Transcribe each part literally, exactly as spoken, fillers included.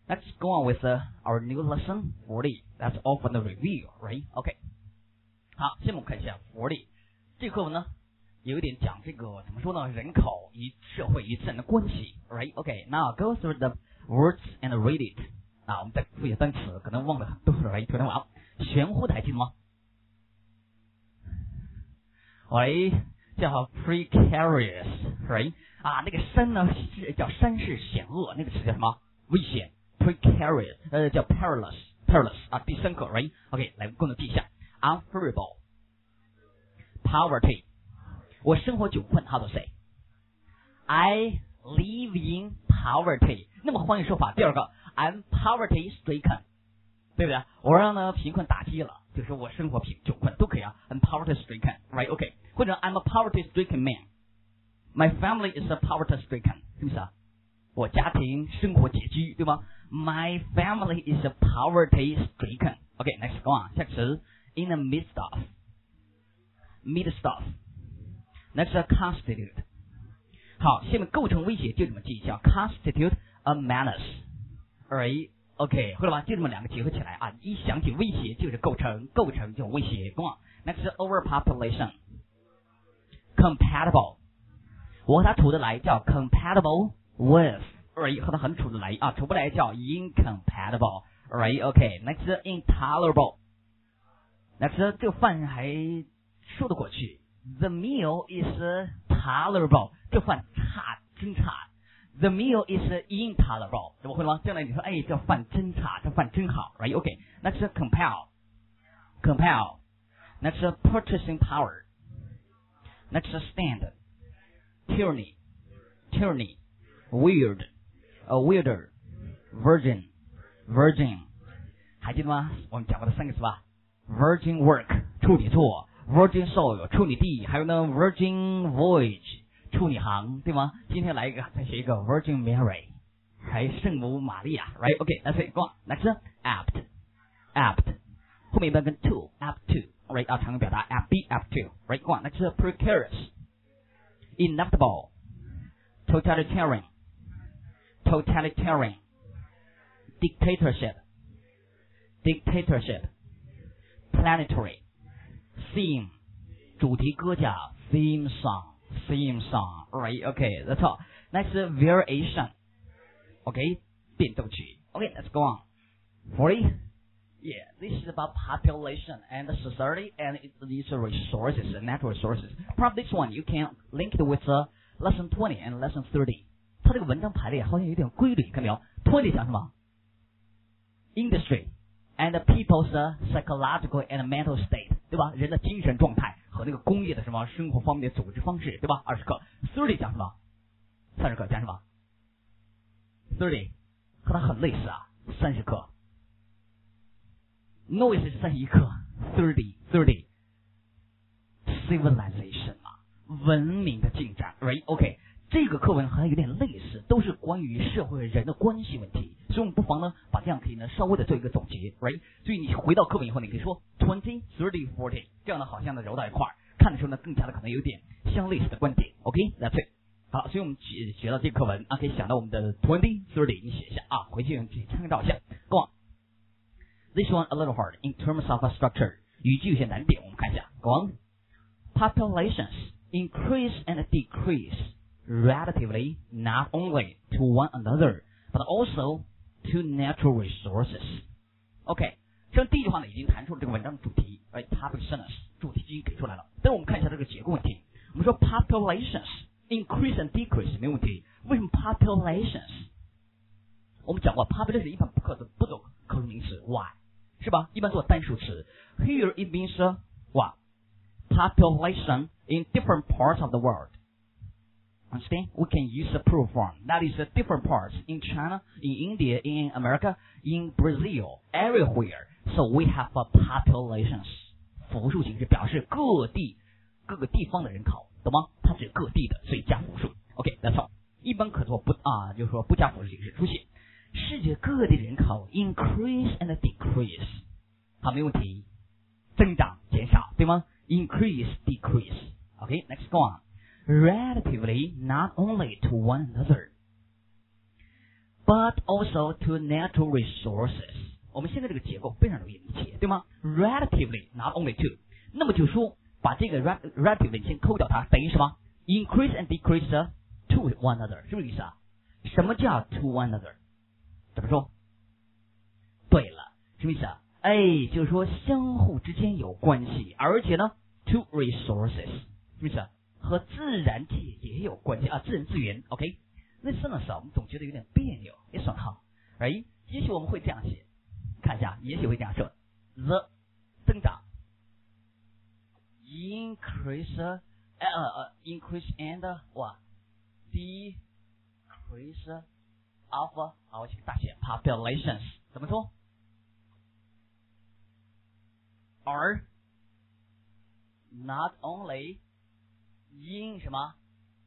Let's go on with uh, our new lesson forty. That's all for the review, right? OK. 好，下面我们看一下forty这课文呢，有一点讲这个怎么说呢？人口与社会与自然的关系 ，right? OK. Now go through the words and read it. 啊，我们再复习单词，可能忘了很多了 ，right? 昨天晚上玄乎的还记得吗？喂，叫 precarious，right? 啊，那个山呢是叫山势险恶，那个词叫什么？危险 ，precarious， 呃，叫 perilous，perilous 啊，第三个 ，right？ OK， 来，共同记一下 ，unbearable，poverty， 我生活窘困 ，how to say？I live in poverty。那么换句说法，第二个 ，I'm poverty stricken， 对不对？我让呢贫困打击了，就说我生活贫窘困都可以啊 ，I'm poverty stricken，right？OK， 或者 I'm a poverty stricken man。My family is a poverty stricken， 是不是啊？我家庭生活拮据，对吗 ？My family is a poverty stricken. OK, next go on. 下个词 in the midst of, midst of. Next constitute. 好，下面构成威胁就这么记一下 ，constitute a menace. Alright, OK， 会了吧？就这么两个结合起来啊，一想起威胁就是构成，构成就是威胁。Go on. Next overpopulation. Compatible. 我和他处得来叫 compatible with， right 和他很处得来啊，处不来叫 incompatible， right OK next intolerable next 这个饭还说得过去 the meal is tolerable 这饭差真差 the meal is intolerable 怎么会了吗？将来你说哎这饭真差这饭真好 right OK next compel compel next purchasing power next stand tyranny, tyranny, weird, a weirder, virgin, virgin， 还记得吗？我们讲过的三个词吧 ，virgin work 处女座 ，virgin soil 处女地，还有呢 virgin voyage 处女航，对吗？今天来一个，再学一个 Virgin Mary， 还圣母玛利亚 ，right OK， that's it， go on，next apt, apt， 后面一般跟 to apt to，right 啊，常用表达 apt be apt to，right go on，next precarious。Inevitable, totalitarian, totalitarian, dictatorship, dictatorship, planetary, theme, 主题歌叫 theme song, theme song, right? Okay, that's all. Next variation, okay, 变奏曲. Okay, let's go on. forty. Yeah, this is about population and society and its resources and natural resources. Probably this one you can link it with uh, lesson twenty and lesson thirty. 它这个文章排列好像有点规律，看没有 ？twenty 讲什么 ？Industry and people's uh, psychological and mental state， 对吧？人的精神状态和那个工业的什么生活方面的组织方式，对吧？二十课 thirty 讲什么？三十课讲什么 ？thirty 和它很类似啊，三十课。Noise 是三十一课 ，thirty thirty civilization 啊，文明的进展 ，right OK， 这个课文好像有点类似，都是关于社会人的关系问题，所以我们不妨呢把这样可以呢稍微的做一个总结 ，right， 所以你回到课文以后，你可以说 twenty thirty forty， 这样呢好像呢揉到一块儿，看的时候呢更加的可能有点相类似的观点 ，OK，that's it。好，所以我们学学到这课文啊，可以想到我们的 twenty thirty， 你写一下啊，回去自己参照一下 ，Go on。This one a little hard in terms of a structure. 语句有些难点，我们看一下。Go on. Populations increase and decrease relatively not only to one another, but also to natural resources. OK， 这第一句话呢已经谈出了这个文章的主题，哎 ，populations 主题已经给出来了。但是我们看一下这个结构问题。我们说 populations increase and decrease 没问题，为什么 populations？ 我们讲过 population 一般不可不走可数名词 ，why？ 是吧？一般做单数词。Here it means uh, what? Population in different parts of the world. Understand? We can use the plural form. That is uh, different parts in China, in India, in America, in Brazil, everywhere. So we have uh, populations. 复数形式表示各地各个地方的人口，懂吗？它指各地的，所以加复数。OK，that's all. 一般可做不啊，就是说不加复数形式出现。世界各地人口 increase and decrease， 好，没问题，增长减少，对吗 ？Increase decrease。OK，next、okay, go on. Relatively not only to one another, but also to natural resources。我们现在这个结构非常容易理解，对吗 ？Relatively not only to， 那么就说把这个 relatively 先扣掉它，等于什么 ？Increase and decrease to one another， 是不是意思啊？什么叫 to one another？ 怎么说？对了，什么意思啊？哎，就是说相互之间有关系，而且呢 ，to resources， 什么意思啊？和自然界也有关系啊，自然资源。OK， 那这样的时候我们总觉得有点别扭，也算好。哎，也许我们会这样写，看一下，也许会这样说 ：the 增长 ，increase， 呃呃 ，increase and 哇 ，decrease of， 好，我请大写 populations， 怎么说 ？are not only in 什么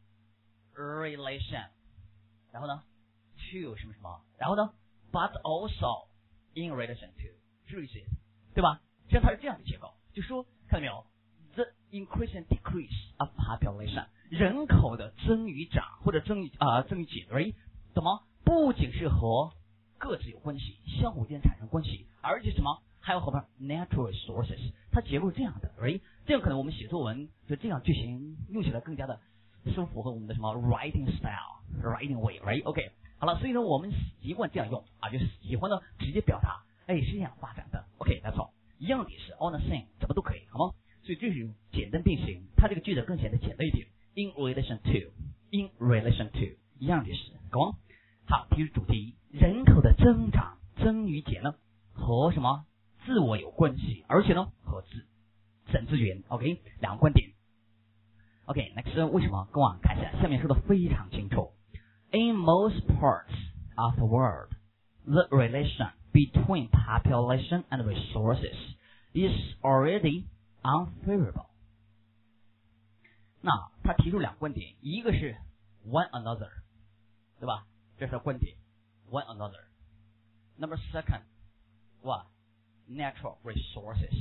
relation， 然后呢 to 什么什么，然后呢 but also in relation to， 是不是意思？对吧？实际上它是这样的结构，就说看到没有 ？the increase and decrease of population， 人口的增与长或者增与啊、呃、增与减 ，right？ 怎么？不仅是和各自有关系，相互间产生关系，而且什么？还有后边 natural resources， 它结构是这样的 ，right？ 这样可能我们写作文就这样句型用起来更加的是符合我们的什么 writing style、writing way，right？OK， 好了，所以呢，我们习惯这样用啊，就是喜欢呢直接表达，哎，是这样发展的。OK，that's all， 一样的也是 on the same， 怎么都可以，好吗？所以这是用简单变形，它这个句子更显得简单一点 ，in relation to，in relation to， 一样的是，懂吗？好，提出主题，人口的增长增与减呢和什么？自我有关系，而且呢和自自然资源 ，OK， 两个观点。OK，next， 为什么？跟我看一下，下面说的非常清楚。In most parts of the world, the relation between population and resources is already unfavorable。那他提出两个观点，一个是 one another， 对吧？这是观点 one another。Number second， what？ Natural resources，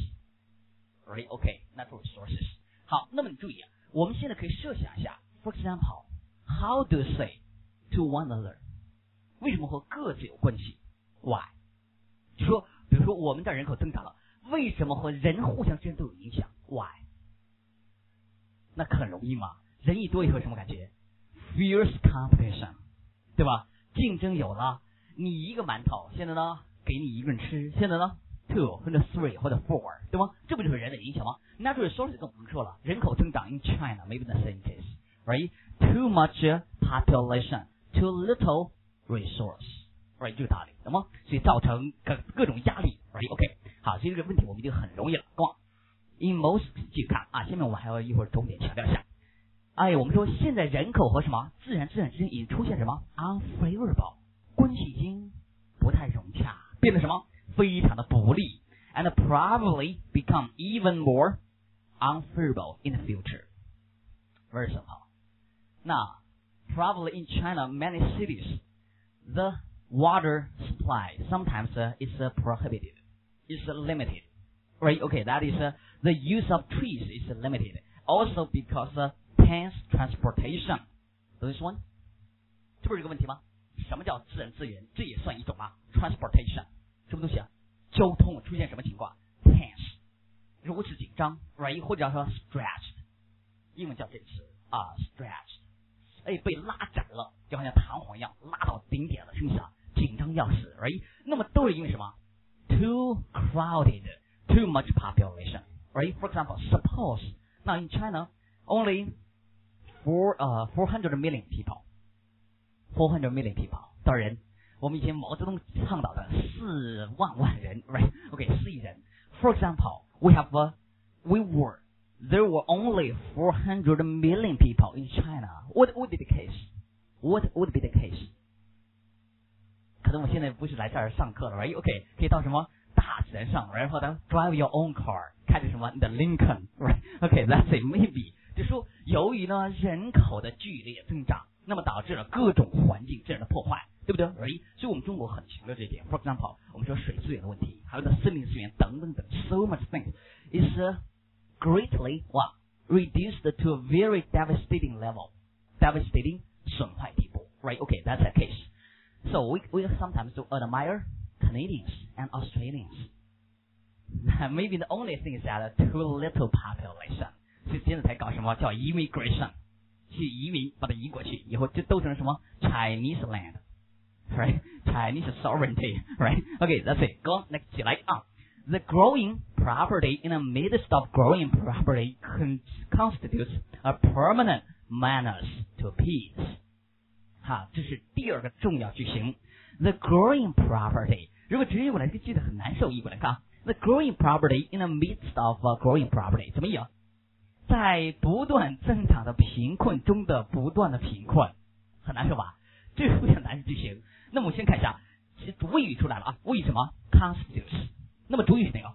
right? OK, natural resources。好，那么你注意啊，我们现在可以设想一下 ，for example, how do you say to one another？ 为什么和各自有关系 ？Why？ 就说，比如说我们这人口增长了，为什么和人互相之间都有影响 ？Why？ 那很容易嘛，人一多以后什么感觉 ？Fierce competition， 对吧？竞争有了，你一个馒头，现在呢给你一个人吃，现在呢？two 或者 three 或者 four， 对吗？这不就是人的影响吗 ？Natural resources 跟我们说了，人口增长 in China maybe the same case, right? Too much population, too little resource, right? 这个道理，懂吗？所以造成各各种压力 ，right? OK， 好，所以这个问题我们就很容易了，懂吗 ？In most， 继续看啊，下面我们还要一会儿重点强调一下。哎，我们说现在人口和什么自然资源之间已经出现什么 unfavorable， 关系已经不太融洽，变得什么？非常的不利 ，and probably become even more unfavorable in the future. Very simple. Now, probably in China, many cities, the water supply sometimes uh, is uh, prohibited, is uh, limited. Right? Okay, that is uh, the use of trees is uh, limited. Also because uh, hence transportation. This one， 这不是一个问题吗？什么叫自然资源？这也算一种啊 ，transportation。什么东西啊？交通出现什么情况 ？Tense， 如此紧张 ，right？ 或者说 stretched， 英文叫这个词啊 ，stretched， 哎，被拉展了，就好像弹簧一样，拉到顶点了，是不是啊？紧张要死 ，right？ 那么都是因为什么 ？Too crowded, too much population, right? For example, suppose now in China only four uh four hundred million people, four hundred million people 多少人？我们以前毛泽东倡导的四万万人 ，right？ OK， 四亿人。For example, we have a, we were there were only four hundred million people in China. What would be the case? What would be the case? 可能我现在不是来这儿上课了 ，right？ OK， 可以到什么大自然上，然后呢 drive your own car， 开着什么你的 Lincoln， right？OK，that's it maybe。就说由于呢人口的剧烈增长，那么导致了各种环境自然的破坏。对不对 ？Right？ 所以我们中国很强调这一点。For example， 我们说水资源的问题，还有呢森林资源等等等 ，so much things is uh, greatly what reduced to a very devastating level， devastating 损坏地步。Right？OK，that's、okay, a case。 So we we sometimes do admire Canadians and Australians. Maybe the only thing is that too little population. 所以现在才搞什么叫 immigration， 去移民把它移过去，以后就都成什么 Chinese land， right? Chinese sovereignty, right? Okay, that's it. Go next 起来啊。The growing property in the midst of growing property con constitutes a permanent menace to peace. 哈，这是第二个重要句型。The growing property， 如果直接过来，这个句子很难受，译过来看。The growing property in the midst of a growing property， 怎么译啊？在不断增长的贫困中的不断的贫困，很难受吧？这是非常难的句型。那么我们先看一下，其实谓语出来了啊，谓语什么 ？constitutes。那么主语是哪个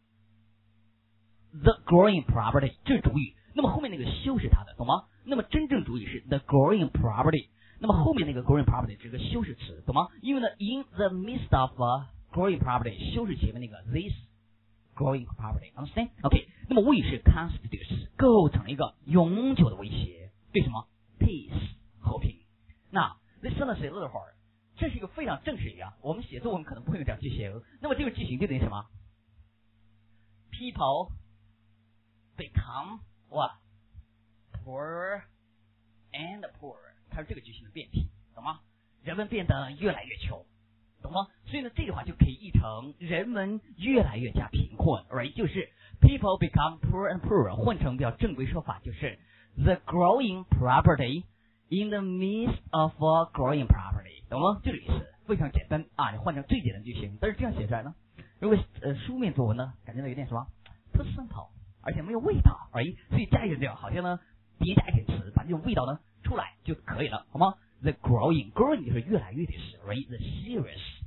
？The growing property， 这是主语。那么后面那个修饰它的，懂吗？那么真正主语是 the growing property。那么后面那个 growing property 是个修饰词，懂吗？因为呢 ，in the midst of a growing property 修饰前面那个 this growing property，understand？ OK， 那么谓语是 constitutes， 构成了一个永久的威胁，对什么 ？peace 和平。那 this sentence is little hard， 这是一个非常正式语啊，我们写作文可能不会用这样句型。那么这个句型就等于什么 ？People become what poorer and poorer。它是这个句型的变体，懂吗？人们变得越来越穷，懂吗？所以呢，这句话就可以译成人们越来越加贫困 ，right？ 就是 people become poorer and poorer， 换成比较正规说法就是 the growing property in the midst of a growing property， 懂吗？这个意思非常简单啊，你换成最简单的句型，但是这样写出来呢，如果呃书面作文呢，感觉到有点什么 too simple， 而且没有味道而已，所以加一点这样，好像呢叠加一点词，把这种味道呢出来就可以了，好吗 ？The growing growing 就是越来越的意思 ，right？The serious